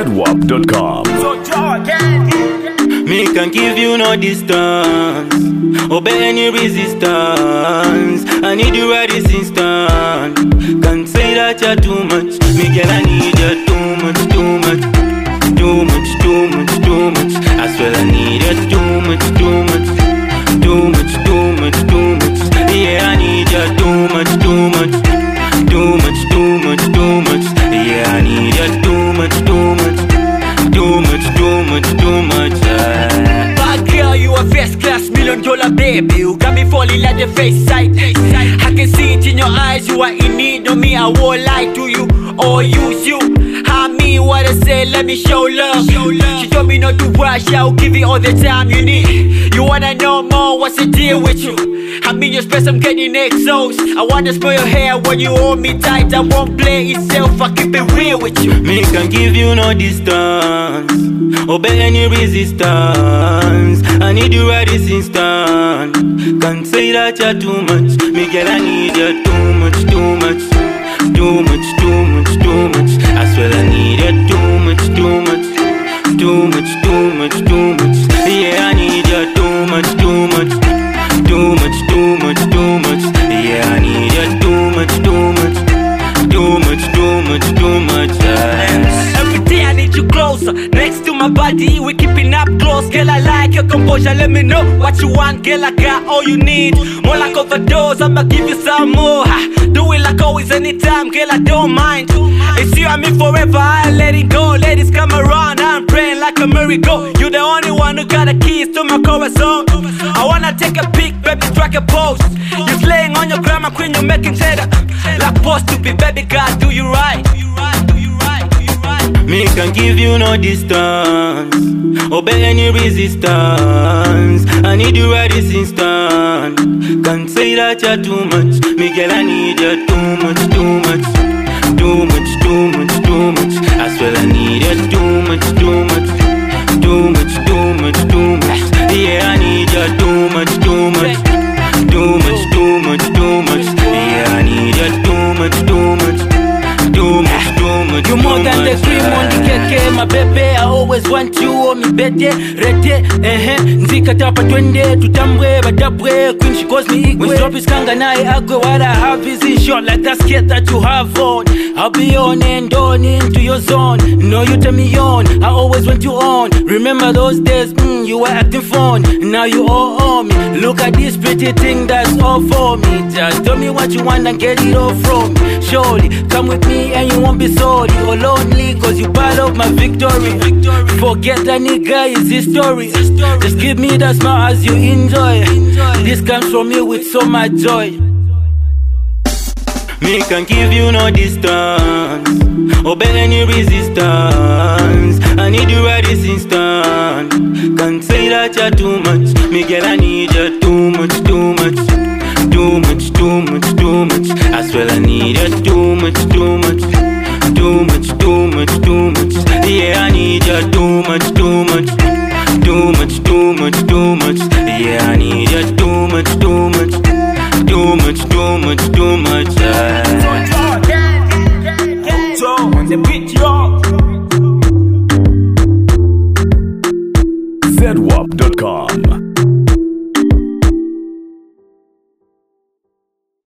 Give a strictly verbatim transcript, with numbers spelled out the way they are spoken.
zedwap dot com. Me can give you no distance, obey any resistance. I need you right this instant. Can't say that you're too much. Me girl, I need you too much, too much, too much, too much, too much. I swear I need you too much, too much, too much, too much, too much. Yeah, I need you too much, too much, too much, too much, too much. Yeah, I need you too much, too much, too much, too much, too much. Bad girl, you a first class million dollar baby. You got me falling like the face side. I can see it in your eyes. You are in need of me. I won't lie to you or use you. I mean what I say, let me show love. She told me not to rush, I'll give you all the time you need. You wanna know more, what's the deal with you? I'm in your space, I'm getting exposed. I wanna smell your hair when you hold me tight. I won't play itself, I keep it real with you. Me can give you no distance, obey any resistance. I need you right this instant. Can't say that you're too much. Me girl, I need you too much, too much, too much, too much, too much. I swear I need you too much, too much, too much, too much, too much. Yeah, I need you too much, too much, too much, too much, too much. Yeah, I need you too much, too much, too much, too much, too much. Yeah. Every day I need you closer, next to my body, we keeping up close. Girl, I like your composure, let me know what you want. Girl, I got all you need, more like overdose, I'ma give you some more. Ha, do it like always, anytime, girl, I don't mind. It's you and me forever, I ain't letting go. Ladies come around, I'm praying like a miracle. You're the only one who got the keys to my corazon. I wanna take a peek, baby, strike a pose. You're slaying on your grandma queen, you're making cheddar. Like supposed to be, baby, God, do you right? Me can give you no distance, obey any resistance. I need you right this instant. Can't say that you're too much. Me girl, I need you too much, too much, too much, too much, too much. I swear I need you too much, too much, too much, too much, too much. Yeah, I need you too much, too much, too much, too much, too much. Yeah, I need you too much, too much, too much, too much. You more than the cream on the cake, my baby. I always want you on me bede, rede, eh. Nzika tapa twende, tutambwe, badabwe. Queen she calls me igwe. When drop is kanga na agwe, what I have is in short like that skate that you have on. I'll be on and on into your zone. No, you turn me on. I always want you on. Remember those days, mm, you were acting fun. Now you all on me. Look at this pretty thing that's all for me. Just tell me what you want and get it all from me. Surely, come with me and you won't be sorry or lonely, cause you part of my victory. Forget that nigga is history. Just give me that smile as you enjoy. This comes from me with so much joy. Me can give you no distance, obey any resistance. I need you right this instant. Can't say that you're too much. Me girl, I need you too much, too much, too much, too much, too much. I swear I need you too much, too much, too much, too much, too much. Yeah, I need you too much, too much, too much, too much, too much. Yeah, I need you too much, too much, too much, too much, too much.